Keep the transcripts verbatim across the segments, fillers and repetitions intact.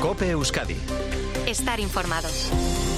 COPE Euskadi. Estar informados.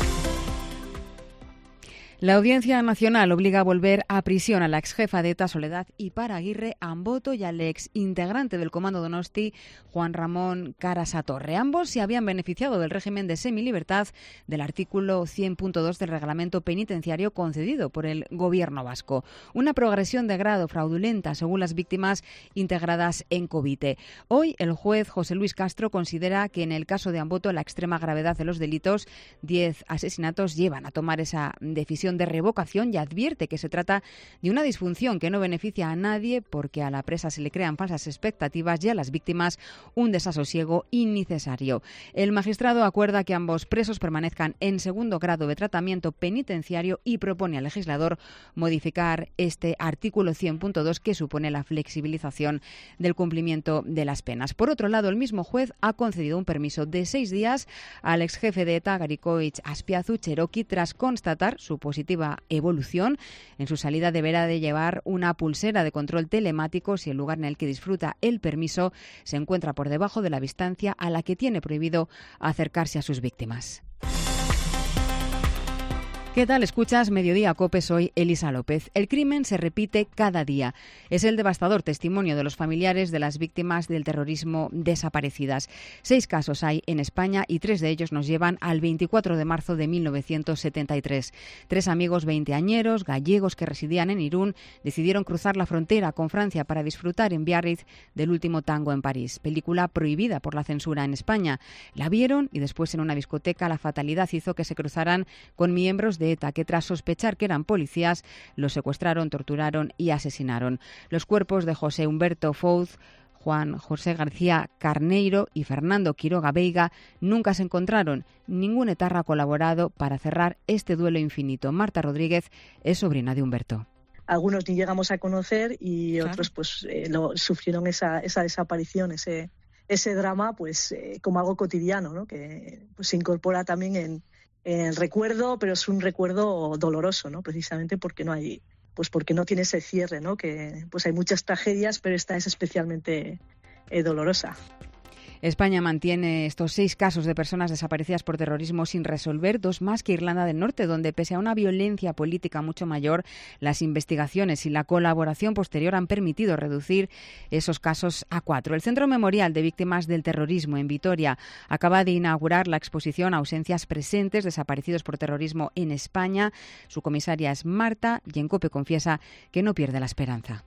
La Audiencia Nacional obliga a volver a prisión a la exjefa de ETA, Soledad Ipar-Aguirre Amboto, y al ex integrante del Comando Donosti, Juan Ramón Carasatorre. Ambos se habían beneficiado del régimen de semilibertad del artículo cien punto dos del reglamento penitenciario concedido por el Gobierno vasco. Una progresión de grado fraudulenta, según las víctimas integradas en Covite. Hoy, el juez José Luis Castro considera que en el caso de Amboto la extrema gravedad de los delitos, diez asesinatos, llevan a tomar esa decisión de revocación, y advierte que se trata de una disfunción que no beneficia a nadie, porque a la presa se le crean falsas expectativas y a las víctimas un desasosiego innecesario. El magistrado acuerda que ambos presos permanezcan en segundo grado de tratamiento penitenciario y propone al legislador modificar este artículo cien punto dos, que supone la flexibilización del cumplimiento de las penas. Por otro lado, el mismo juez ha concedido un permiso de seis días al exjefe de ETA, Garikoitz Azpiazu Cherokee, tras constatar su positiva evolución. En su salida deberá de llevar una pulsera de control telemático si el lugar en el que disfruta el permiso se encuentra por debajo de la distancia a la que tiene prohibido acercarse a sus víctimas. ¿Qué tal? Escuchas Mediodía Cope, soy Elisa López. El crimen se repite cada día. Es el devastador testimonio de los familiares de las víctimas del terrorismo desaparecidas. Seis casos hay en España y tres de ellos nos llevan al veinticuatro de marzo de mil novecientos setenta y tres. Tres amigos veinteañeros gallegos que residían en Irún decidieron cruzar la frontera con Francia para disfrutar en Biarritz del último tango en París, película prohibida por la censura en España. La vieron y después en una discoteca la fatalidad hizo que se cruzaran con miembros de ETA, que tras sospechar que eran policías los secuestraron, torturaron y asesinaron. Los cuerpos de José Humberto Fouz, Juan José García Carneiro y Fernando Quiroga Veiga nunca se encontraron. Ningún etarra ha colaborado para cerrar este duelo infinito. Marta Rodríguez es sobrina de Humberto. Algunos ni llegamos a conocer y claro. otros pues eh, lo, sufrieron esa, esa desaparición, ese, ese drama pues eh, como algo cotidiano, ¿no? Que pues, se incorpora también en el recuerdo, pero es un recuerdo doloroso, ¿no? Precisamente porque no hay, pues porque no tiene ese cierre, ¿no? Que pues hay muchas tragedias, pero esta es especialmente eh, dolorosa. España mantiene estos seis casos de personas desaparecidas por terrorismo sin resolver, dos más que Irlanda del Norte, donde pese a una violencia política mucho mayor, las investigaciones y la colaboración posterior han permitido reducir esos casos a cuatro. El Centro Memorial de Víctimas del Terrorismo en Vitoria acaba de inaugurar la exposición Ausencias presentes, desaparecidos por terrorismo en España. Su comisaria es Marta y en COPE confiesa que no pierde la esperanza.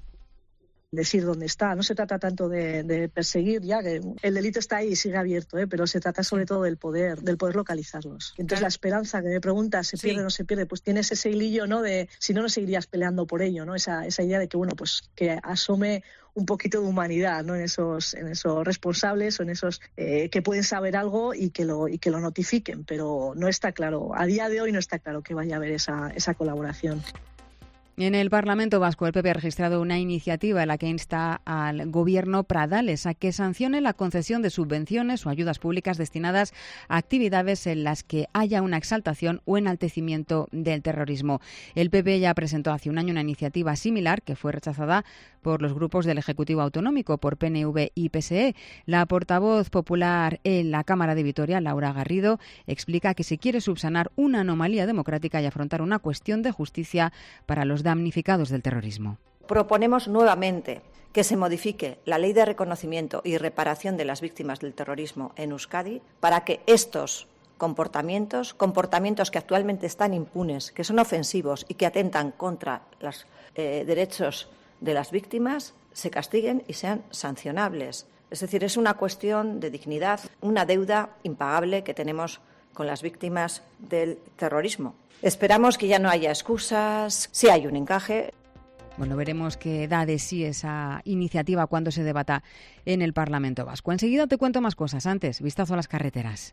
Decir dónde está. No se trata tanto de, de perseguir ya, que el delito está ahí y sigue abierto, ¿eh? Pero se trata sobre todo del poder, del poder localizarlos. Entonces claro. La esperanza que me preguntas, ¿se pierde o sí. no se pierde? Pues tienes ese hilillo, ¿no? De si no, no seguirías peleando por ello, ¿no? Esa, esa idea de que, bueno, pues que asome un poquito de humanidad, ¿no? En esos, en esos responsables o en esos eh, que pueden saber algo y que lo y que lo notifiquen, pero no está claro. A día de hoy no está claro que vaya a haber esa, esa colaboración. En el Parlamento Vasco, el P P ha registrado una iniciativa en la que insta al Gobierno Pradales a que sancione la concesión de subvenciones o ayudas públicas destinadas a actividades en las que haya una exaltación o enaltecimiento del terrorismo. El P P ya presentó hace un año una iniciativa similar que fue rechazada por los grupos del Ejecutivo Autonómico, por P N V y P S E. La portavoz popular en la Cámara de Vitoria, Laura Garrido, explica que se quiere subsanar una anomalía democrática y afrontar una cuestión de justicia para los damnificados del terrorismo. Proponemos nuevamente que se modifique la Ley de Reconocimiento y Reparación de las Víctimas del Terrorismo en Euskadi para que estos comportamientos, comportamientos que actualmente están impunes, que son ofensivos y que atentan contra los eh, derechos de las víctimas, se castiguen y sean sancionables. Es decir, es una cuestión de dignidad, una deuda impagable que tenemos con las víctimas del terrorismo. Esperamos que ya no haya excusas, si hay un encaje. Bueno, veremos qué da de sí esa iniciativa cuando se debata en el Parlamento Vasco. Enseguida te cuento más cosas. Antes, vistazo a las carreteras.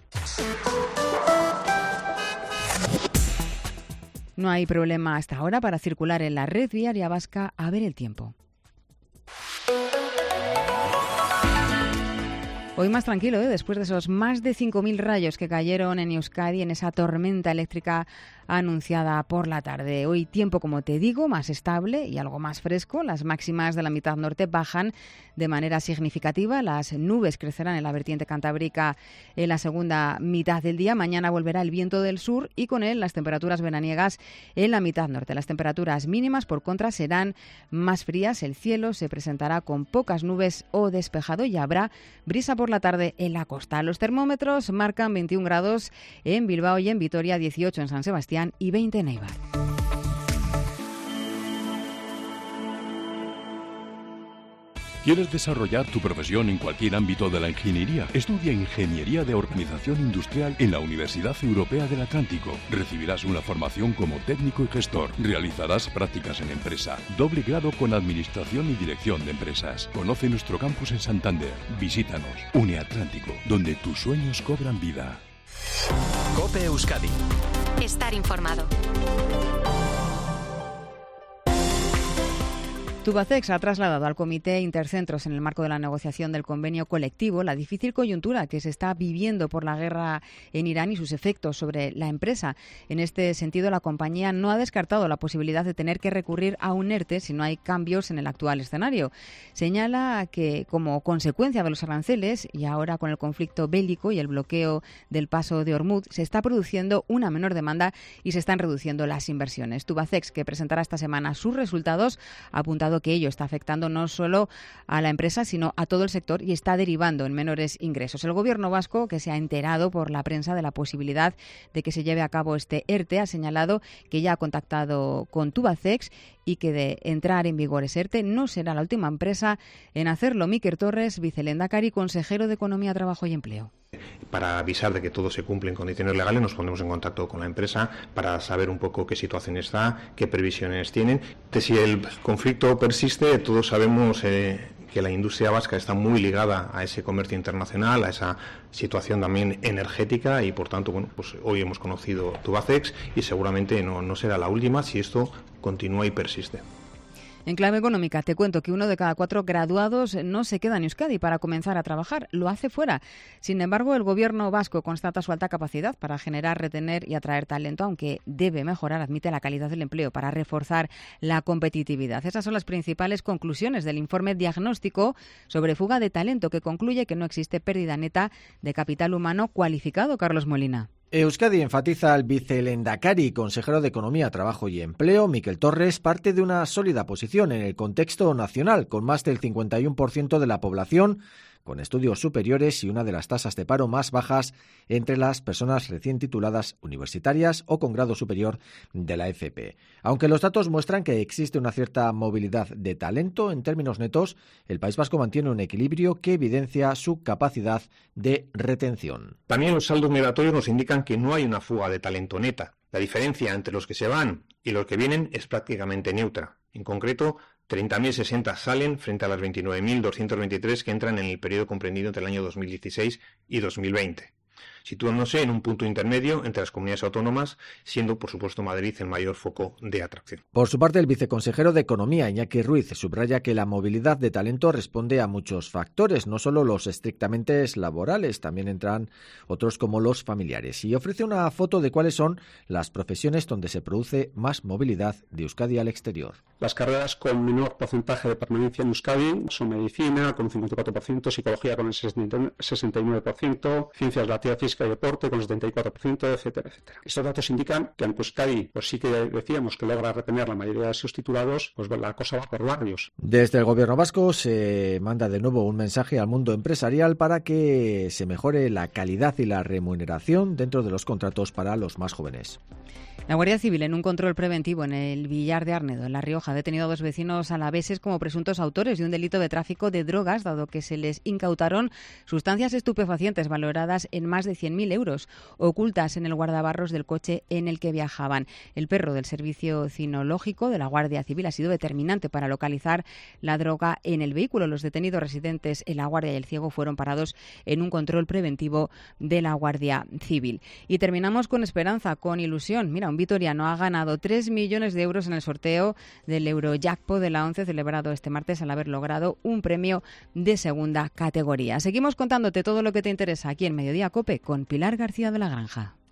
No hay problema hasta ahora para circular en la red viaria vasca. A ver el tiempo. Hoy Hoy más tranquilo, ¿eh? Después de esos más de cinco mil rayos que cayeron en Euskadi en esa tormenta eléctrica anunciada por la tarde. Hoy tiempo, como te digo, más estable y algo más fresco. Las máximas de la mitad norte bajan de manera significativa. Las nubes crecerán en la vertiente cantábrica en la segunda mitad del día. Mañana volverá el viento del sur y con él las temperaturas veraniegas en la mitad norte. Las temperaturas mínimas, por contra, serán más frías. El cielo se presentará con pocas nubes o despejado y habrá brisa por la tarde en la costa. Los termómetros marcan veintiún grados en Bilbao y en Vitoria, dieciocho en San Sebastián y veinte en Eibar. ¿Quieres desarrollar tu profesión en cualquier ámbito de la ingeniería? Estudia Ingeniería de Organización Industrial en la Universidad Europea del Atlántico. Recibirás una formación como técnico y gestor. Realizarás prácticas en empresa. Doble grado con Administración y Dirección de Empresas. Conoce nuestro campus en Santander. Visítanos. UniAtlántico, donde tus sueños cobran vida. COPE Euskadi. Estar informado. Tubacex ha trasladado al Comité Intercentros, en el marco de la negociación del convenio colectivo, la difícil coyuntura que se está viviendo por la guerra en Irán y sus efectos sobre la empresa. En este sentido, la compañía no ha descartado la posibilidad de tener que recurrir a un ERTE si no hay cambios en el actual escenario. Señala que, como consecuencia de los aranceles y ahora con el conflicto bélico y el bloqueo del paso de Hormuz, se está produciendo una menor demanda y se están reduciendo las inversiones. Tubacex, que presentará esta semana sus resultados, ha apuntado que ello está afectando no solo a la empresa, sino a todo el sector y está derivando en menores ingresos. El Gobierno vasco, que se ha enterado por la prensa de la posibilidad de que se lleve a cabo este ERTE, ha señalado que ya ha contactado con Tubacex y que de entrar en vigor ese ERTE no será la última empresa en hacerlo. Miquel Torres, vicelehendakari, consejero de Economía, Trabajo y Empleo. Para avisar de que todo se cumple en condiciones legales, nos ponemos en contacto con la empresa para saber un poco qué situación está, qué previsiones tienen. Si el conflicto persiste, todos sabemos eh, que la industria vasca está muy ligada a ese comercio internacional, a esa situación también energética y, por tanto, bueno, pues hoy hemos conocido Tubacex y seguramente no, no será la última si esto continúa y persiste. En clave económica, te cuento que uno de cada cuatro graduados no se queda en Euskadi para comenzar a trabajar, lo hace fuera. Sin embargo, el Gobierno vasco constata su alta capacidad para generar, retener y atraer talento, aunque debe mejorar, admite, la calidad del empleo para reforzar la competitividad. Esas son las principales conclusiones del informe diagnóstico sobre fuga de talento, que concluye que no existe pérdida neta de capital humano cualificado. Carlos Molina. Euskadi, enfatiza el vicelehendakari, consejero de Economía, Trabajo y Empleo, Miquel Torres, parte de una sólida posición en el contexto nacional, con más del cincuenta y uno por ciento de la población con estudios superiores y una de las tasas de paro más bajas entre las personas recién tituladas universitarias o con grado superior de la F P. Aunque los datos muestran que existe una cierta movilidad de talento, en términos netos, el País Vasco mantiene un equilibrio que evidencia su capacidad de retención. También los saldos migratorios nos indican que no hay una fuga de talento neta. La diferencia entre los que se van y los que vienen es prácticamente neutra. En concreto, treinta mil sesenta salen frente a las veintinueve mil doscientos veintitrés que entran en el periodo comprendido entre el año dos mil dieciséis y dos mil veinte. Situándose en un punto intermedio entre las comunidades autónomas, siendo, por supuesto, Madrid el mayor foco de atracción. Por su parte, el viceconsejero de Economía, Iñaki Ruiz, subraya que la movilidad de talento responde a muchos factores, no solo los estrictamente laborales, también entran otros como los familiares, y ofrece una foto de cuáles son las profesiones donde se produce más movilidad de Euskadi al exterior. Las carreras con menor porcentaje de permanencia en Euskadi son medicina, con un cincuenta y cuatro por ciento, psicología con el sesenta y nueve por ciento, ciencias de la actividad física y deporte con el setenta y cuatro por ciento, etcétera, etcétera. Estos datos indican que aunque Euskadi, pues sí que decíamos que logra retener la mayoría de sus titulados, pues la cosa va por barrios. Desde el Gobierno vasco se manda de nuevo un mensaje al mundo empresarial para que se mejore la calidad y la remuneración dentro de los contratos para los más jóvenes. La Guardia Civil, en un control preventivo en el Villar de Arnedo, en La Rioja, ha detenido a dos vecinos alaveses como presuntos autores de un delito de tráfico de drogas, dado que se les incautaron sustancias estupefacientes valoradas en más de cien mil euros, ocultas en el guardabarros del coche en el que viajaban. El perro del Servicio Cinológico de la Guardia Civil ha sido determinante para localizar la droga en el vehículo. Los detenidos residentes en La Guardia y El Ciego fueron parados en un control preventivo de la Guardia Civil. Y terminamos con esperanza, con ilusión. Mira, mira, un vitoriano ha ganado tres millones de euros en el sorteo del Eurojackpot de la ONCE celebrado este martes al haber logrado un premio de segunda categoría. Seguimos contándote todo lo que te interesa aquí en Mediodía COPE con Pilar García de la Granja.